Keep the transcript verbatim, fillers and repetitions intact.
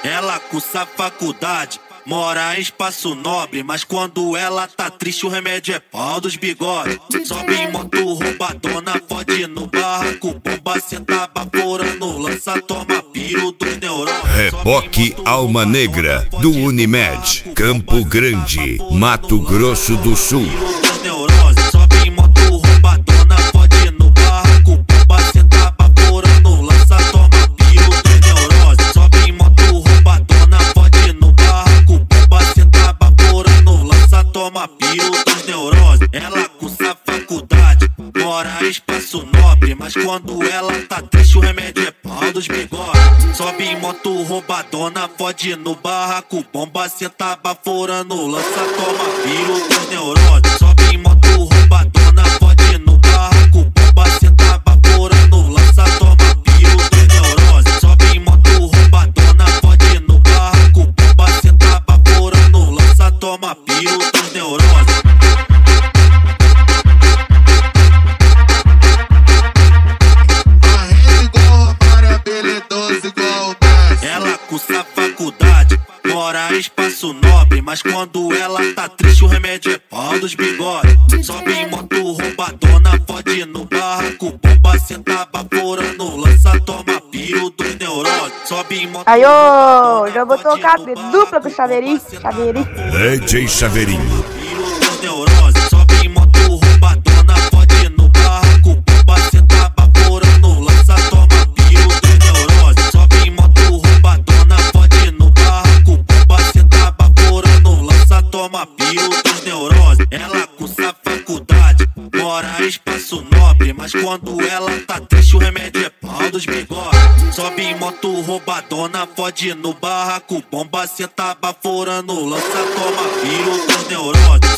Ela cursa faculdade, mora em espaço nobre, mas quando ela tá triste o remédio é pau dos bigodes. Sobe em moto roubadona, fode no barraco, bomba senta baforando, lança, toma piro dos neurônios. Reboque Alma Negra, do Unimed, Campo Grande, Mato Grosso do Sul. Sobe em moto roubadona, fode no barraco, bomba senta baforando, lança, toma piro dos neuroses. Sobe em moto roubadona, fode no barraco, bomba senta baforando, lança, toma piro dos neuroses. Ela cursa faculdade, mora em espaço nobre, mas quando ela tá triste o remédio é pau dos bigodes. Sobe em moto roubadona, fode no barraco, bomba senta baforando, lança, toma piro dos neuroses. Sobe em moto roubadona, fode no barraco, bomba senta baforando, lança, toma piro dos neuroses. Sobe em moto roubadona, fode no barraco, bomba senta baforando, lança, toma piro dos neuroses. Ela cursa faculdade, mora em espaço nobre, mas quando ela tá triste o remédio é pau dos bigodes. Sobe em moto roubadona, fode no barraco, bomba senta baforando, lança, toma piro dos neuroses. Sobe em moto. Aí, ô, já vou tocar dupla com o Chaveirinho, Chaveirinho. D J Chaveirinho. Piro dos neuroses. Sobe em moto roubadona, fode no barraco, bomba senta baforando, lança, toma piro dos neuroses. Sobe em moto roubadona, fode no barraco, bomba senta baforando, lança, toma piro dos neuroses. Ela cursa faculdade, mora em espaço nobre, mas quando ela tá triste o remédio é pau dos bigodes. Sobe em moto roubadona, fode no barraco, bomba senta baforando, lança, toma piro dos neuroses.